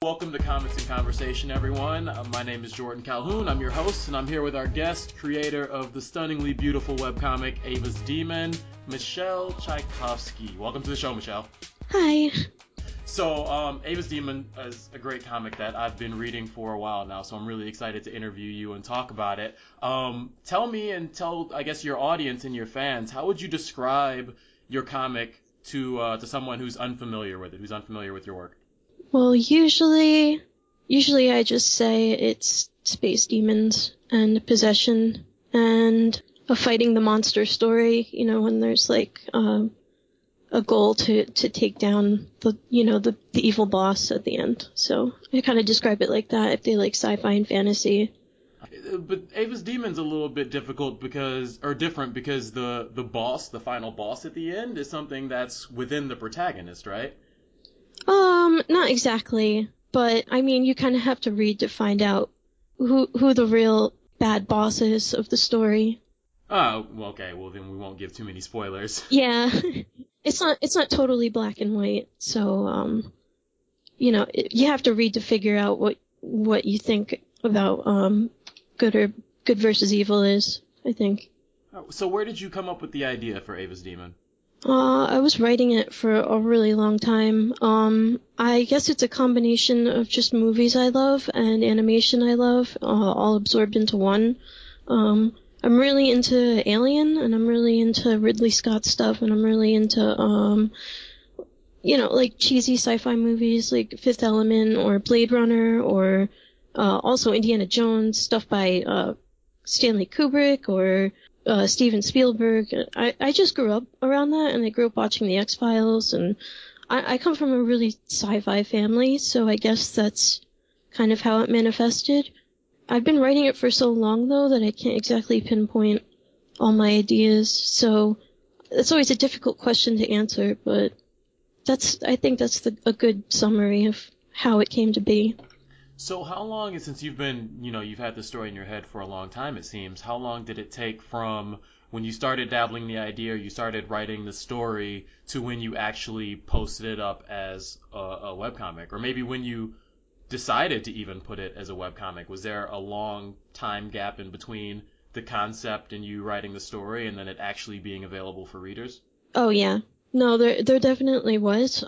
Welcome to Comics and Conversation, everyone. My name is Jordan Calhoun. I'm your host, and I'm here with our guest, creator of the stunningly beautiful webcomic Ava's Demon, Michelle Tchaikovsky. Welcome to the show, Michelle. Hi. So, Ava's Demon is a great comic that I've been reading for a while now, so I'm really excited to interview you and talk about it. Tell me and tell, I guess, your audience and your fans, how would you describe your comic to someone who's unfamiliar with it, who's unfamiliar with your work? Well, usually I just say it's space demons and possession and a fighting the monster story, when there's like a goal to take down the evil boss at the end. So I kind of describe it like that if they like sci-fi and fantasy. But Ava's Demon's a little bit different because the boss, the final boss at the end, is something that's within the protagonist, right? Not exactly, but I mean, you kind of have to read to find out who the real bad boss is of the story. Oh, well, okay. Well, then we won't give too many spoilers. Yeah, it's not totally black and white, so you have to read to figure out what you think about good versus evil is, I think. So where did you come up with the idea for Ava's Demon? I was writing it for a really long time. I guess it's a combination of just movies I love and animation I love, all absorbed into one. I'm really into Alien, and I'm really into Ridley Scott stuff, and I'm really into, like cheesy sci-fi movies like Fifth Element or Blade Runner, or also Indiana Jones, stuff by Stanley Kubrick or Steven Spielberg. I just grew up around that, and I grew up watching the X-Files, and I come from a really sci-fi family, so I guess that's kind of how it manifested. I've been writing it for so long, though, that I can't exactly pinpoint all my ideas, so it's always a difficult question to answer, but I think that's a good summary of how it came to be. So how long, since you've been, you've had the story in your head for a long time, it seems, how long did it take from when you started dabbling the idea, you started writing the story, to when you actually posted it up as a webcomic? Or maybe when you decided to even put it as a webcomic, was there a long time gap in between the concept and you writing the story and then it actually being available for readers? Oh yeah. No, there definitely was.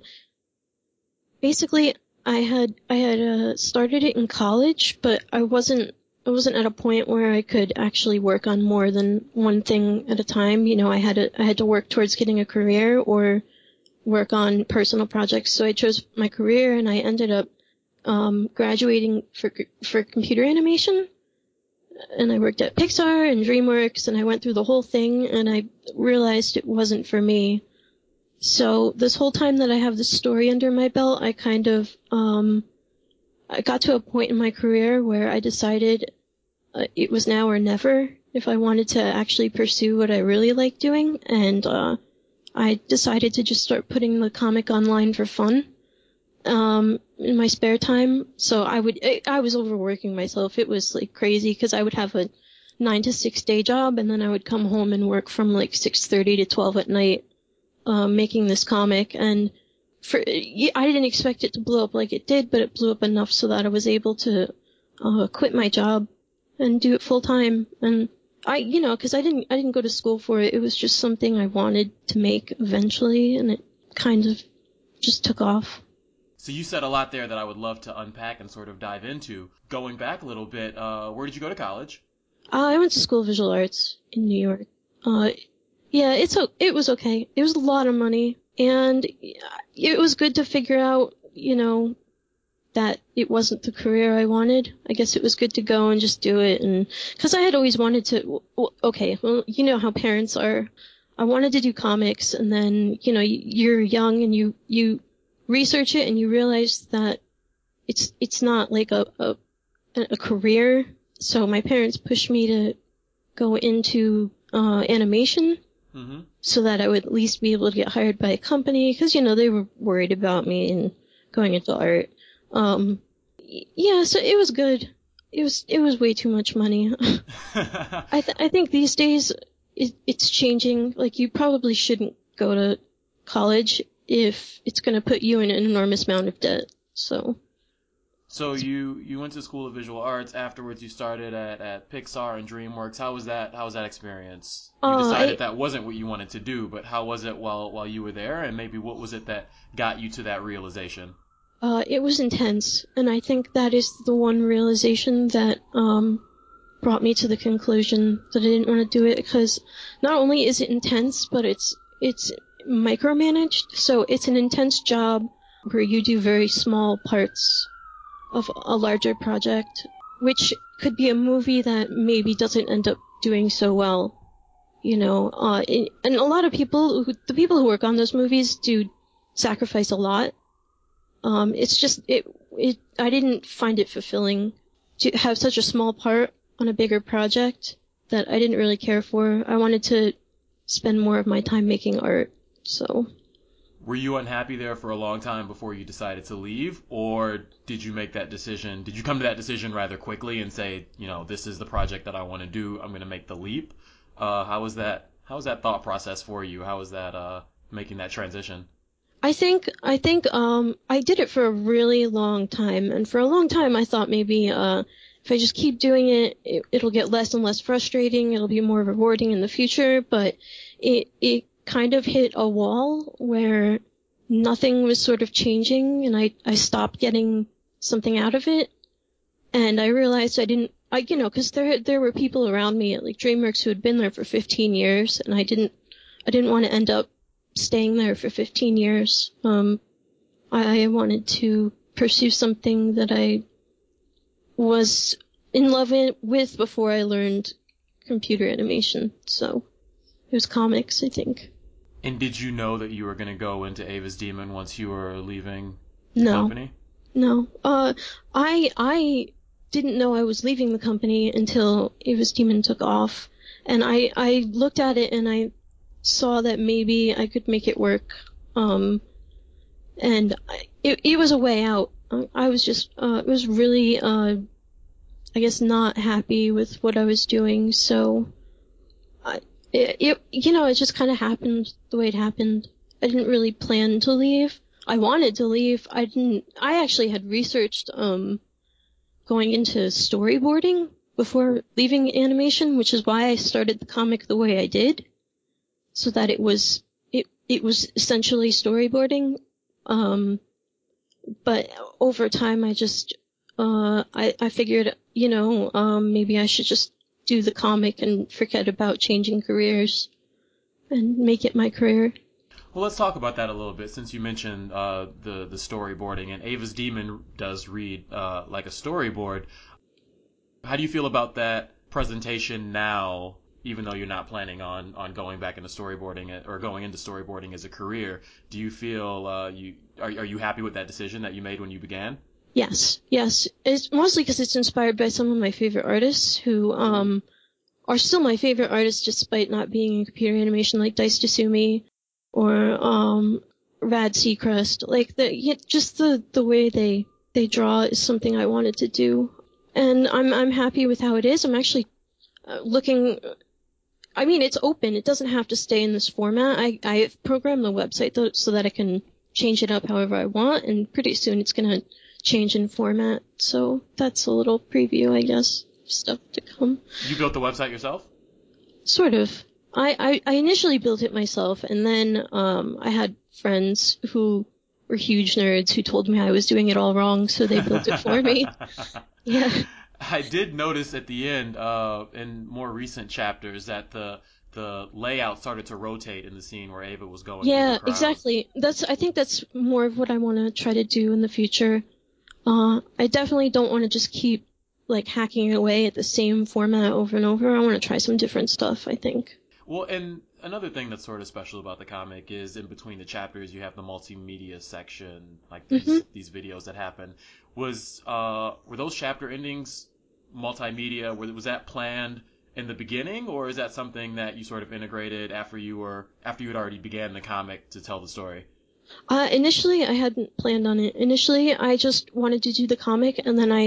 Basically, I had started it in college, but I wasn't at a point where I could actually work on more than one thing at a time. I had to work towards getting a career or work on personal projects. So I chose my career, and I ended up graduating for computer animation. And I worked at Pixar and DreamWorks, and I went through the whole thing, and I realized it wasn't for me. So this whole time that I have this story under my belt, I kind of, I got to a point in my career where I decided it was now or never if I wanted to actually pursue what I really like doing, and I decided to just start putting the comic online for fun in my spare time. So I was overworking myself. It was like crazy because I would have a 9 to 6 day job, and then I would come home and work from like 6:30 to 12 at night. Making this comic, and I didn't expect it to blow up like it did, but it blew up enough so that I was able to quit my job and do it full time. And because I didn't go to school for it. It was just something I wanted to make eventually, and it kind of just took off. So you said a lot there that I would love to unpack and sort of dive into. Going back a little bit, where did you go to college? I went to school of visual arts in New York. Yeah, it was okay. It was a lot of money, and it was good to figure out, that it wasn't the career I wanted. I guess it was good to go and just do it, and because I had always wanted to. Okay, well, you know how parents are. I wanted to do comics, and then you're young and you research it and you realize that it's not like a career. So my parents pushed me to go into animation. Mm-hmm. So that I would at least be able to get hired by a company, because they were worried about me and going into art. Yeah, so it was good. It was way too much money. I think these days it's changing. Like, you probably shouldn't go to college if it's going to put you in an enormous amount of debt. So So you went to School of Visual Arts. Afterwards, you started at Pixar and DreamWorks. How was that? How was that experience? You I decided that wasn't what you wanted to do, but how was it while you were there? And maybe what was it that got you to that realization? It was intense, and I think that is the one realization that brought me to the conclusion that I didn't want to do it, because not only is it intense, but it's micromanaged. So it's an intense job where you do very small parts of a larger project, which could be a movie that maybe doesn't end up doing so well. And a lot of the people who work on those movies do sacrifice a lot. It's just, I didn't find it fulfilling to have such a small part on a bigger project that I didn't really care for. I wanted to spend more of my time making art, so. Were you unhappy there for a long time before you decided to leave, or did you make that decision? Did you come to that decision rather quickly and say, this is the project that I want to do. I'm going to make the leap. How was that? How was that thought process for you? How was that making that transition? I think I did it for a really long time, and for a long time I thought maybe if I just keep doing it'll get less and less frustrating, it'll be more rewarding in the future, but it kind of hit a wall where nothing was sort of changing, and I stopped getting something out of it, and I realized because there were people around me at like DreamWorks who had been there for 15 years, and I didn't want to end up staying there for 15 years. I wanted to pursue something that I was in love with before I learned computer animation. So it was comics, I think. And did you know that you were going to go into Ava's Demon once you were leaving the No, company? no. I didn't know I was leaving the company until Ava's Demon took off, and I looked at it and I saw that maybe I could make it work. And it was a way out. I was just, it was really, I guess not happy with what I was doing, so it just kind of happened the way it happened. I didn't really plan to leave. I wanted to leave. I actually had researched, going into storyboarding before leaving animation, which is why I started the comic the way I did, so that it was essentially storyboarding. But over time I just, I figured, maybe I should just do the comic and forget about changing careers and make it my career. Well, let's talk about that a little bit since you mentioned the storyboarding, and Ava's Demon does read like a storyboard. How do you feel about that presentation now, even though you're not planning on going back into storyboarding or going into storyboarding as a career? Do you feel are you happy with that decision that you made when you began? Yes. It's mostly because it's inspired by some of my favorite artists who, are still my favorite artists despite not being in computer animation, like Dice Tasumi or, Rad Seacrest. Like, just the way they draw is something I wanted to do. And I'm happy with how it is. I'm actually looking. I mean, it's open. It doesn't have to stay in this format. I programmed the website so that I can change it up however I want, and pretty soon it's gonna change in format. So that's a little preview, I guess, stuff to come. You built the website yourself? Sort of. I initially built it myself, and then I had friends who were huge nerds who told me I was doing it all wrong, so they built it for me. Yeah. I did notice at the end, in more recent chapters, that the layout started to rotate in the scene where Ava was going through the Yeah, crowd. exactly. I think that's more of what I want to try to do in the future. I definitely don't want to just keep like hacking away at the same format over and over. I want to try some different stuff, I think. Well, and another thing that's sort of special about the comic is in between the chapters you have the multimedia section, like Hmm. these videos that happen. Were those chapter endings multimedia? Was that planned in the beginning, or is that something that you sort of integrated after you had already began the comic to tell the story? Initially I hadn't planned on it. Initially I just wanted to do the comic, and then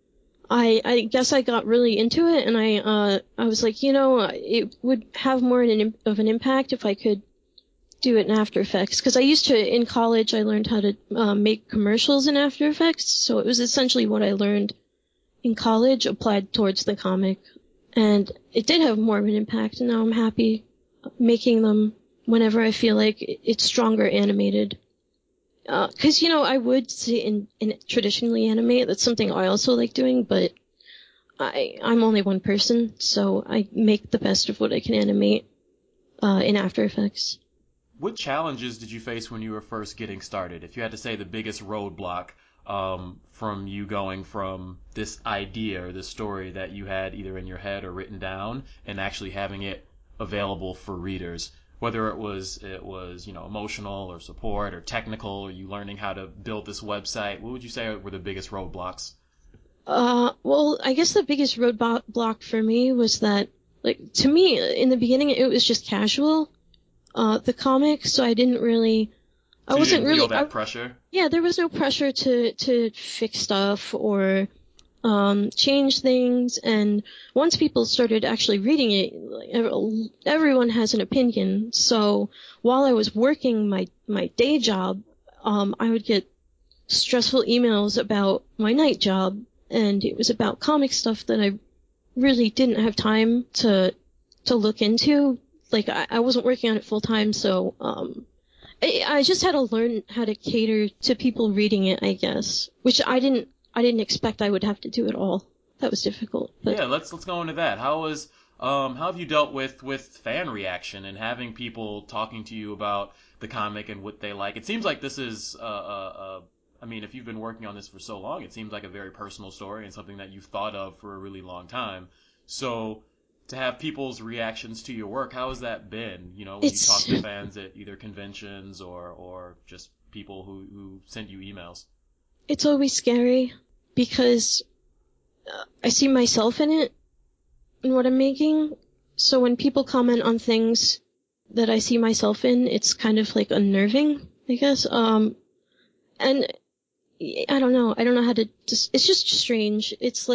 I guess I got really into it, and I was like, it would have more of an impact if I could do it in After Effects, because I used to, in college, I learned how to make commercials in After Effects, so it was essentially what I learned in college applied towards the comic, and it did have more of an impact, and now I'm happy making them whenever I feel like it's stronger animated. Because, I would say in traditionally animate, that's something I also like doing, but I'm only one person, so I make the best of what I can animate in After Effects. What challenges did you face when you were first getting started? If you had to say the biggest roadblock from you going from this idea or this story that you had either in your head or written down and actually having it available for readers, whether it was emotional or support or technical or you learning how to build this website, what would you say were the biggest roadblocks? Well, I guess the biggest roadblock for me was that, like, to me, in the beginning, it was just casual, the comic, so I didn't really, So you didn't feel that pressure? Yeah, there was no pressure to fix stuff or, change things, and once people started actually reading it, like, everyone has an opinion, so while I was working my day job, I would get stressful emails about my night job, and it was about comic stuff that I really didn't have time to look into. Like, I wasn't working on it full time, so I just had to learn how to cater to people reading it, I guess, which I didn't expect I would have to do at all. That was difficult. But Yeah, let's go into that. How have you dealt with fan reaction and having people talking to you about the comic and what they like? It seems like this is I mean, if you've been working on this for so long, it seems like a very personal story and something that you've thought of for a really long time. So to have people's reactions to your work, how has that been? When you talk it's to fans at either conventions or just people who send you emails. it's always scary because I see myself in it in what I'm making. So when people comment on things that I see myself in, it's kind of like unnerving, I guess. And I don't know. I don't know how to just, it's just strange.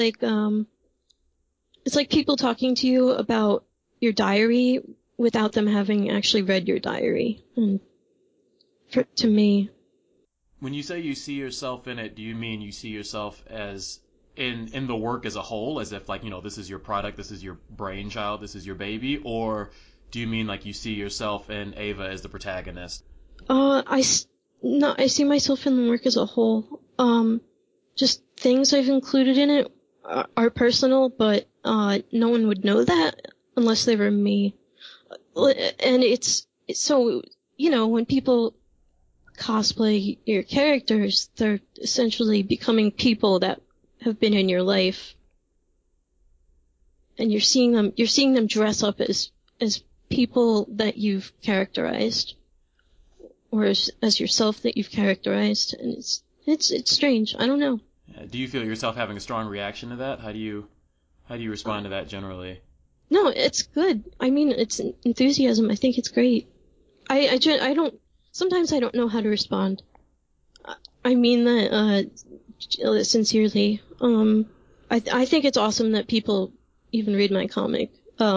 It's like people talking to you about your diary without them having actually read your diary. And to me, When you say you see yourself in it, do you mean you see yourself as in the work as a whole, as if like, this is your product, this is your brainchild, this is your baby, or do you mean like you see yourself and Ava as the protagonist? I, no, I see myself in the work as a whole. Just things I've included in it are personal, but no one would know that unless they were me. And it's so, when people cosplay your characters, they're essentially becoming people that have been in your life, and you're seeing them dress up as people that you've characterized, or as yourself that you've characterized, and it's strange. I don't know. Do you feel yourself having a strong reaction to that? How do you respond to that generally? No, it's good. I mean, it's enthusiasm. I think it's great. I don't, sometimes I don't know how to respond. I mean that, sincerely. I think it's awesome that people even read my comic.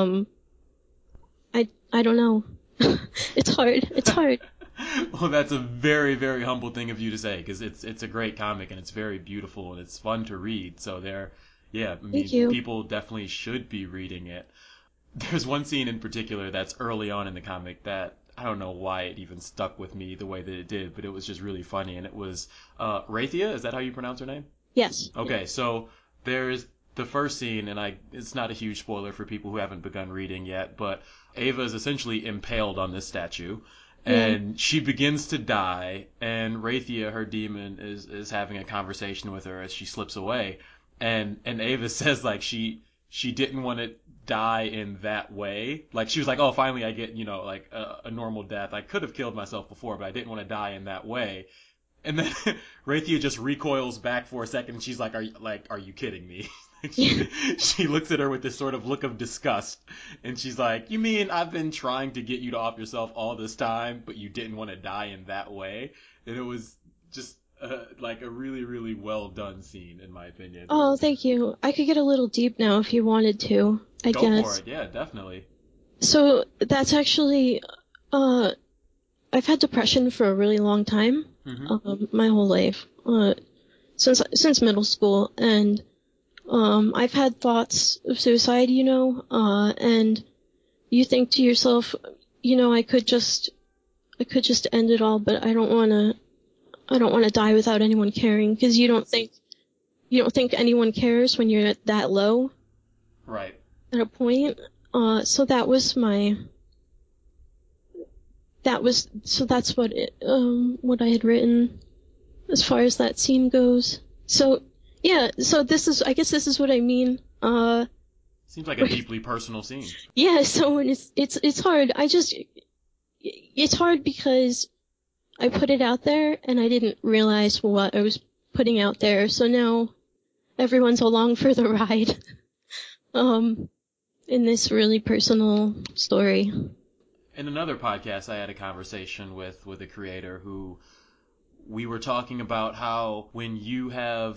I don't know. It's hard. It's hard. Well, that's a very, very humble thing of you to say because it's a great comic and it's very beautiful and it's fun to read. So yeah, I Thank mean, you. people definitely should be reading it. There's one scene in particular that's early on in the comic that I don't know why it even stuck with me the way that it did, but it was just really funny. And it was Rathia. Is that how you pronounce her name? Yes. Okay, so there's the first scene, and it's not a huge spoiler for people who haven't begun reading yet, but Ava is essentially impaled on this statue, Yeah. and she begins to die, and Rathia, her demon, is having a conversation with her as she slips away, and Ava says like she didn't want to die in that way. Like she was like, oh, finally I get like a normal death. I could have killed myself before, but I didn't want to die in that way. And then Rathia just recoils back for a second. And she's like, are you kidding me? Yeah. She looks at her with this sort of look of disgust, and she's like, "You mean I've been trying to get you to off yourself all this time, but you didn't want to die in that way?" And it was just like a really, really well done scene, in my opinion. Oh, thank you. I could get a little deep now if you wanted to, I Go for guess. it, yeah, definitely. So that's actually, uh, I've had depression for a really long time, my whole life, since middle school, and I've had thoughts of suicide, and you think to yourself, I could just end it all, but I don't want to die without anyone caring, because you don't think anyone cares when you're at that low. Right. At a point. So that's what I had written as far as that scene goes. So, yeah, I guess this is what I mean. Seems like a deeply personal scene. Yeah, so when it's hard. It's hard because I put it out there and I didn't realize what I was putting out there. So now everyone's along for the ride. In this really personal story. In another podcast, I had a conversation with a creator who we were talking about how when you have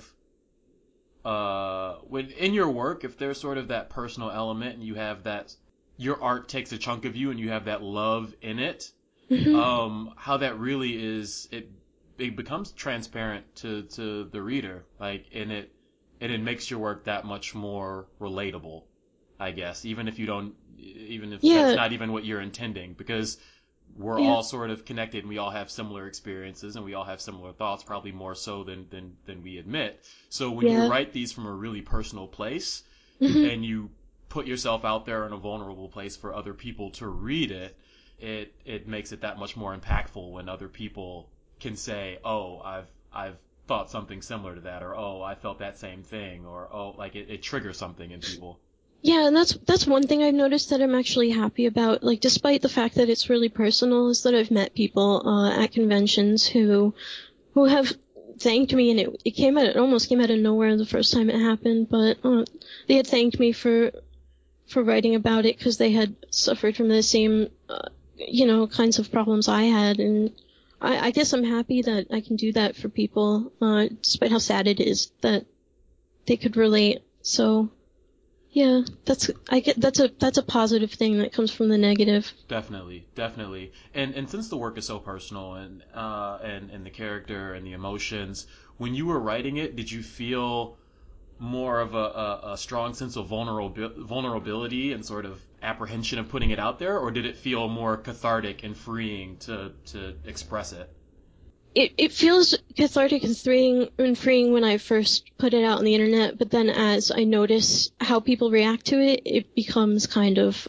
when in your work, if there's sort of that personal element and you have that, your art takes a chunk of you and you have that love in it, how that really is, it becomes transparent to the reader, like, and it makes your work that much more relatable, I guess, even if that's not even what you're intending, because we're all sort of connected and we all have similar experiences and we all have similar thoughts, probably more so than we admit. So when you write these from a really personal place and you put yourself out there in a vulnerable place for other people to read it, it makes it that much more impactful when other people can say, oh, I've thought something similar to that, or oh, I felt that same thing, or oh, like it triggers something in people. Yeah, and that's one thing I've noticed that I'm actually happy about. Like, despite the fact that it's really personal, is that I've met people at conventions who have thanked me, and it almost came out of nowhere the first time it happened, but they had thanked me for writing about it because they had suffered from the same kinds of problems I had, and I guess I'm happy that I can do that for people, despite how sad it is that they could relate. So. Yeah, that's a positive thing that comes from the negative. Definitely. And since the work is so personal and the character and the emotions, when you were writing it, did you feel more of a strong sense of vulnerability and sort of apprehension of putting it out there, or did it feel more cathartic and freeing to express it? It feels cathartic and freeing when I first put it out on the internet, but then as I notice how people react to it, it becomes kind of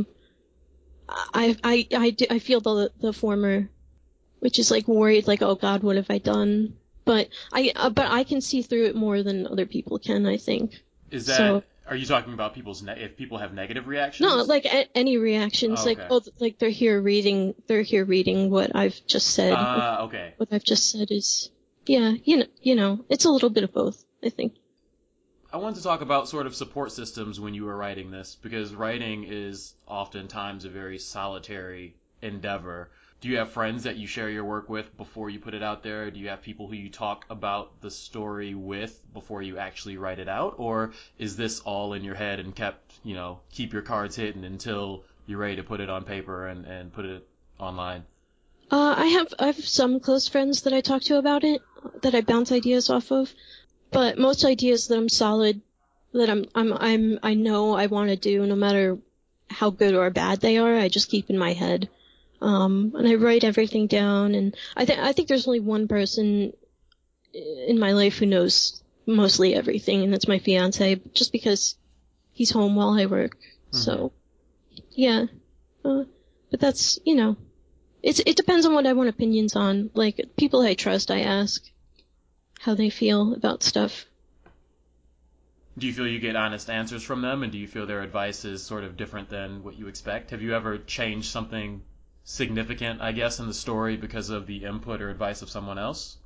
I feel the former, which is like worried, like, oh God, what have I done? But I can see through it more than other people can, I think. Is that, are you talking about if people have negative reactions? No, like any reactions, okay. like they're here reading what I've just said. Okay. What I've just said is, yeah, it's a little bit of both, I think. I wanted to talk about sort of support systems when you were writing this, because writing is oftentimes a very solitary endeavor. Do you have friends that you share your work with before you put it out there? Do you have people who you talk about the story with before you actually write it out? Or is this all in your head and keep your cards hidden until you're ready to put it on paper and put it online? I have some close friends that I talk to about it, that I bounce ideas off of, but most ideas that I'm solid, that I know I want to do, no matter how good or bad they are, I just keep in my head. And I write everything down, and I think there's only one person in my life who knows mostly everything, and that's my fiance, just because he's home while I work. Mm-hmm. So, yeah. But that's, it depends on what I want opinions on. Like, people I trust, I ask how they feel about stuff. Do you feel you get honest answers from them, and do you feel their advice is sort of different than what you expect? Have you ever changed something significant, I guess, in the story because of the input or advice of someone else?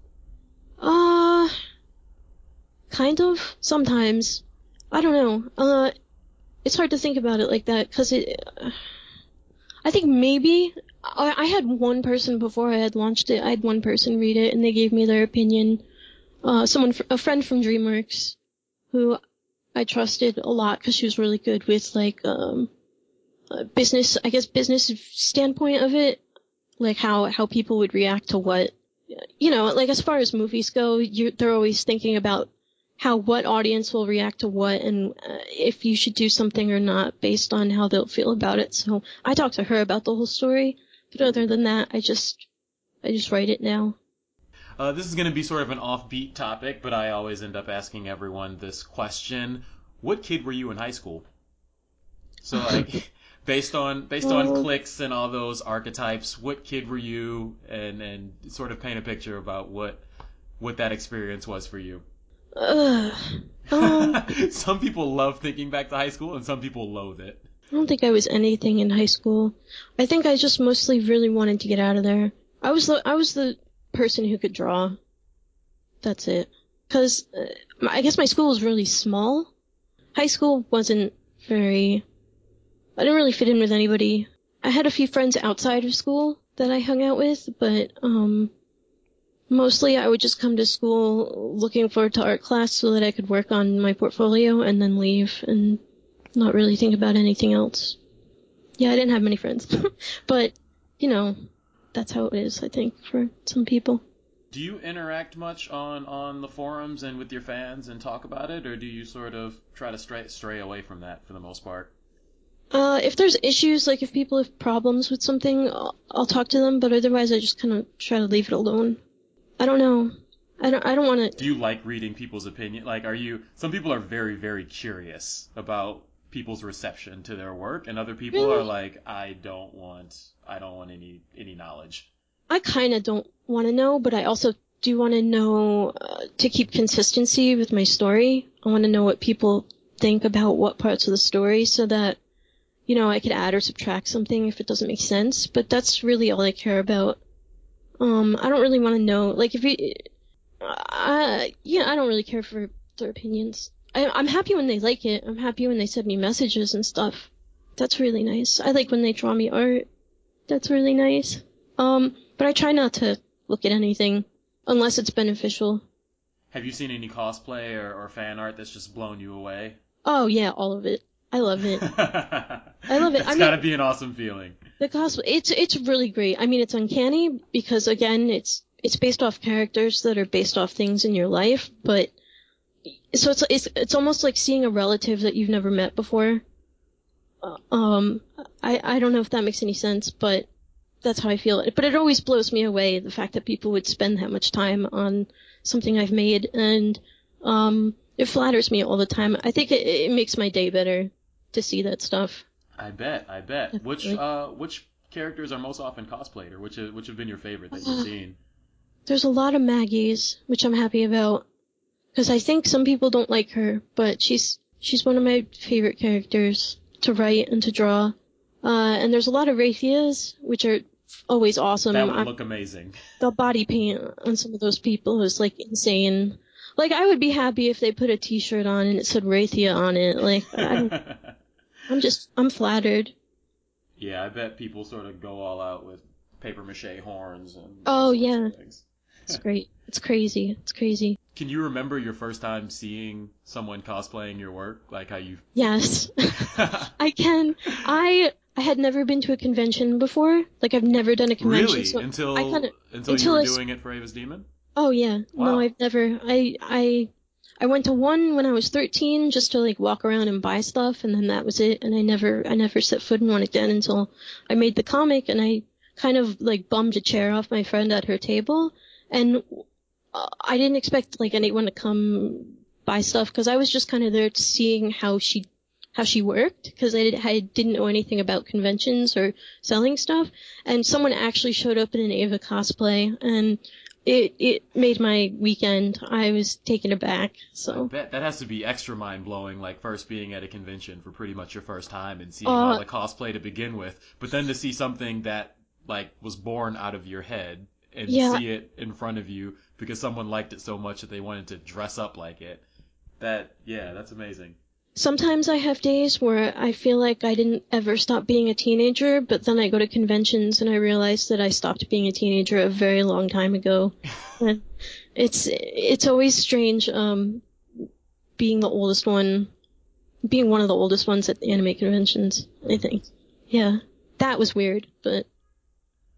Kind of. Sometimes. I don't know. It's hard to think about it like that, because I think maybe I had one person before I had launched it. I had one person read it, and they gave me their opinion. A friend from DreamWorks, who I trusted a lot because she was really good with, like, business standpoint of it. like how people would react to what, like as far as movies go, they're always thinking about what audience will react to what, and if you should do something or not based on how they'll feel about it. So I talked to her about the whole story, but other than that, I just write it now. This is going to be sort of an offbeat topic, but I always end up asking everyone this question: what kid were you in high school? So like, based on cliques and all those archetypes, what kid were you, and sort of paint a picture about what that experience was for you. Some people love thinking back to high school, and some people loathe it. I don't think I was anything in high school. I think I just mostly really wanted to get out of there. I was the person who could draw. That's it. Because I guess my school was really small. High school wasn't very... I didn't really fit in with anybody. I had a few friends outside of school that I hung out with, but mostly I would just come to school looking forward to art class so that I could work on my portfolio and then leave and not really think about anything else. Yeah, I didn't have many friends. But, that's how it is, I think, for some people. Do you interact much on the forums and with your fans and talk about it, or do you sort of try to stray away from that for the most part? If there's issues, like if people have problems with something, I'll talk to them, but otherwise I just kind of try to leave it alone. I don't know. I don't want to... Do you like reading people's opinion? Like, some people are very, very curious about people's reception to their work, and other people Really? are like, I don't want any knowledge. I kind of don't want to know, but I also do want to know, to keep consistency with my story. I want to know what people think about what parts of the story so that, I could add or subtract something if it doesn't make sense, but that's really all I care about. I don't really want to know, like if you, I don't really care for their opinions. I'm happy when they like it. I'm happy when they send me messages and stuff. That's really nice. I like when they draw me art. That's really nice. But I try not to look at anything unless it's beneficial. Have you seen any cosplay or fan art that's just blown you away? Oh yeah, all of it. I love it. I love it. It's gotta be an awesome feeling. The cosplay, it's really great. I mean, it's uncanny because again, it's based off characters that are based off things in your life, but so it's almost like seeing a relative that you've never met before. I don't know if that makes any sense, but that's how I feel. But it always blows me away, the fact that people would spend that much time on something I've made, and it flatters me all the time. I think it makes my day better to see that stuff. I bet. Definitely. Which characters are most often cosplayed, or which have been your favorite that you've seen? There's a lot of Maggies, which I'm happy about, because I think some people don't like her, but she's one of my favorite characters to write and to draw. And there's a lot of Raythias, which are always awesome. That would look amazing. The body paint on some of those people is like insane. Like, I would be happy if they put a t-shirt on and it said Raythia on it. Like, I'm flattered. Yeah, I bet people sort of go all out with paper mache horns and Oh, sorts yeah. of things. It's great. It's crazy. It's crazy. Can you remember your first time seeing someone cosplaying your work? Like how you... Yes. I can. I had never been to a convention before. Like, I've never done a convention. Really? So Until you were doing it for Ava's Demon? Oh, yeah. Wow. No, I've never. I went to one when I was 13 just to, like, walk around and buy stuff, and then that was it. And I never set foot in one again until I made the comic, and I kind of, like, bummed a chair off my friend at her table. And I didn't expect, like, anyone to come buy stuff, because I was just kind of there seeing how she worked, because I didn't know anything about conventions or selling stuff. And someone actually showed up in an Ava cosplay, and it made my weekend. I was taken aback. So I bet that has to be extra mind blowing, like first being at a convention for pretty much your first time and seeing all the cosplay to begin with, but then to see something that like was born out of your head and see it in front of you because someone liked it so much that they wanted to dress up like it. That's amazing. Sometimes I have days where I feel like I didn't ever stop being a teenager, but then I go to conventions and I realize that I stopped being a teenager a very long time ago. And it's always strange, being one of the oldest ones at the anime conventions, I think. Yeah. That was weird, but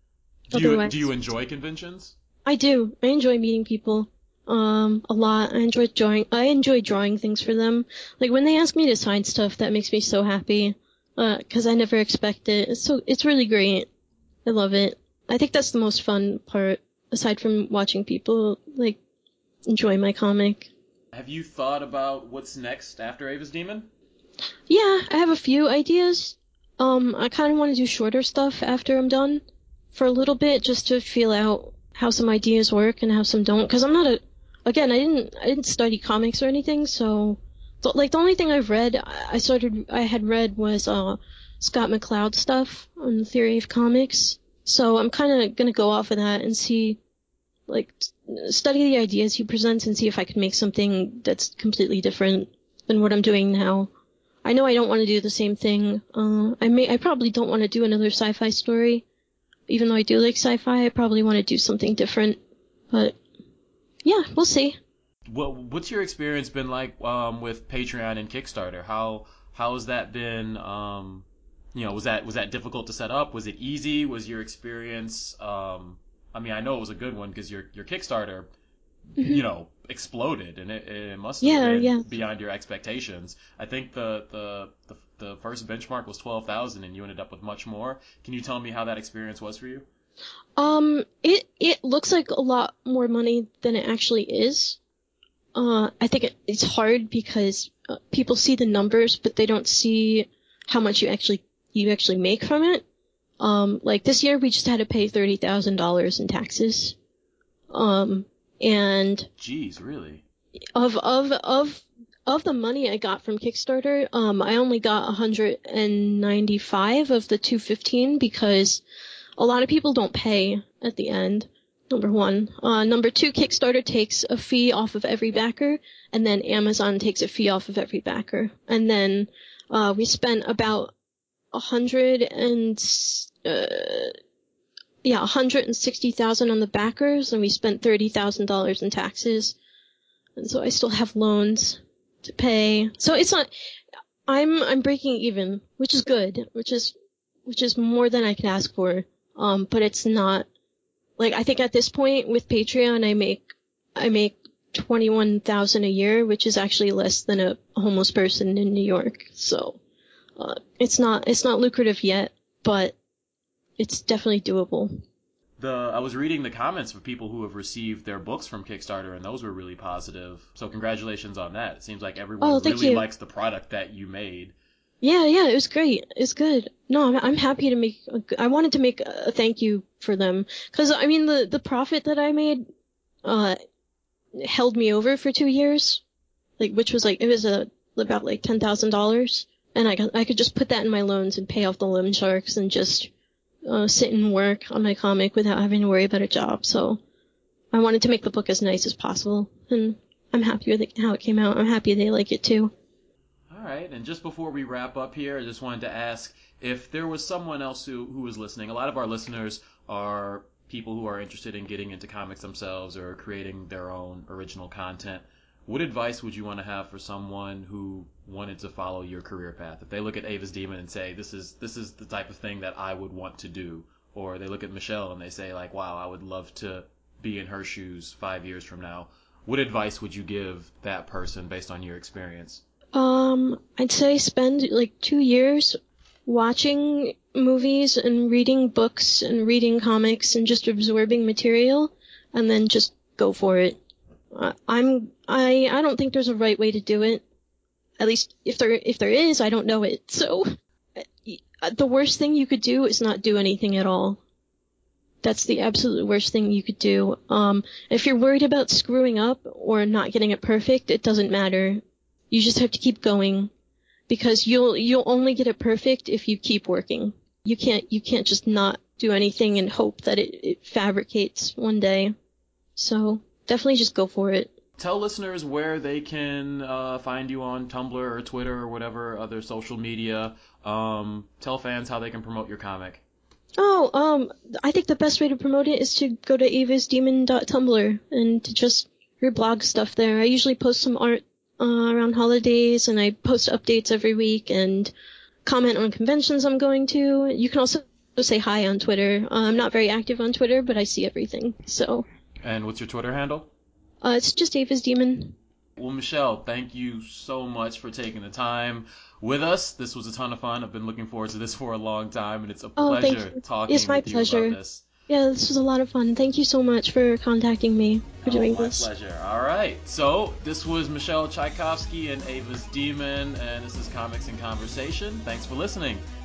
Do Otherwise, you enjoy conventions? I do. I enjoy meeting people. A lot. I enjoy drawing things for them. Like when they ask me to sign stuff, that makes me so happy. 'Cause I never expect it. It's really great. I love it. I think that's the most fun part, aside from watching people, like, enjoy my comic. Have you thought about what's next after Ava's Demon? Yeah, I have a few ideas. I kind of want to do shorter stuff after I'm done for a little bit, just to feel out how some ideas work and how some don't. Because I'm not again, I didn't study comics or anything, so, like, the only thing I've read, I had read was, Scott McCloud stuff on the theory of comics. So I'm kind of gonna go off of that and see, like, study the ideas he presents and see if I can make something that's completely different than what I'm doing now. I know I don't want to do the same thing. I probably don't want to do another sci-fi story. Even though I do like sci-fi, I probably want to do something different. But yeah, we'll see. What's your experience been like with Patreon and Kickstarter? How has that been? Was that difficult to set up? Was it easy? Was your experience? I mean, I know it was a good one because your Kickstarter, Hmm. exploded, and it must have Yeah, been yeah. beyond your expectations. I think the first benchmark was 12,000, and you ended up with much more. Can you tell me how that experience was for you? It looks like a lot more money than it actually is. I think it's hard because people see the numbers, but they don't see how much you actually make from it. Like this year, we just had to pay $30,000 in taxes. Um, and Jeez, really? of of of of the money I got from Kickstarter, I only got 195 of the 215 because a lot of people don't pay at the end. Number one. Number two, Kickstarter takes a fee off of every backer, and then Amazon takes a fee off of every backer. And then we spent about 160,000 on the backers, and we spent $30,000 in taxes. And so I still have loans to pay. So it's not. I'm breaking even, which is good, which is more than I could ask for. But it's not, like, I think at this point with Patreon, I make 21,000 a year, which is actually less than a homeless person in New York. So, it's not lucrative yet, but it's definitely doable. I was reading the comments of people who have received their books from Kickstarter, and those were really positive. So congratulations on that. It seems like Oh, everyone thank really you. likes the product that you made. Yeah, it was great. It's good. No, I'm happy to I wanted to make a thank you for them. Cause, I mean, the profit that I made, uh, held me over for 2 years. Like, which was like, it was about like $10,000. And I could just put that in my loans and pay off the loan sharks and just, sit and work on my comic without having to worry about a job. So I wanted to make the book as nice as possible. And I'm happy with how it came out. I'm happy they like it too. All right, and just before we wrap up here, I just wanted to ask if there was someone else who was listening. A lot of our listeners are people who are interested in getting into comics themselves or creating their own original content. What advice would you want to have for someone who wanted to follow your career path? If they look at Ava's Demon and say, this is the type of thing that I would want to do, or they look at Michelle and they say like, wow, I would love to be in her shoes 5 years from now. What advice would you give that person based on your experience? I'd say spend like 2 years watching movies and reading books and reading comics and just absorbing material, and then just go for it. I don't think there's a right way to do it. At least if there is, I don't know it. So the worst thing you could do is not do anything at all. That's the absolute worst thing you could do. If you're worried about screwing up or not getting it perfect, it doesn't matter. You just have to keep going because you'll only get it perfect if you keep working. You can't just not do anything and hope that it fabricates one day. So definitely just go for it. Tell listeners where they can find you on Tumblr or Twitter or whatever other social media. Tell fans how they can promote your comic. Oh, I think the best way to promote it is to go to avasdemon.tumblr and to just reblog stuff there. I usually post some art around holidays, and I post updates every week and comment on conventions I'm going to. You can also say hi on Twitter. I'm not very active on Twitter, but I see everything. So. And what's your Twitter handle? It's just Ava's Demon. Well, Michelle, thank you so much for taking the time with us. This was a ton of fun. I've been looking forward to this for a long time, and it's a Thank pleasure you. talking It's my with you pleasure. about this. Yeah, this was a lot of fun. Thank you so much for contacting me for doing My this. pleasure. All right. So this was Michelle Tchaikovsky and Ava's Demon, and this is Comics in Conversation. Thanks for listening.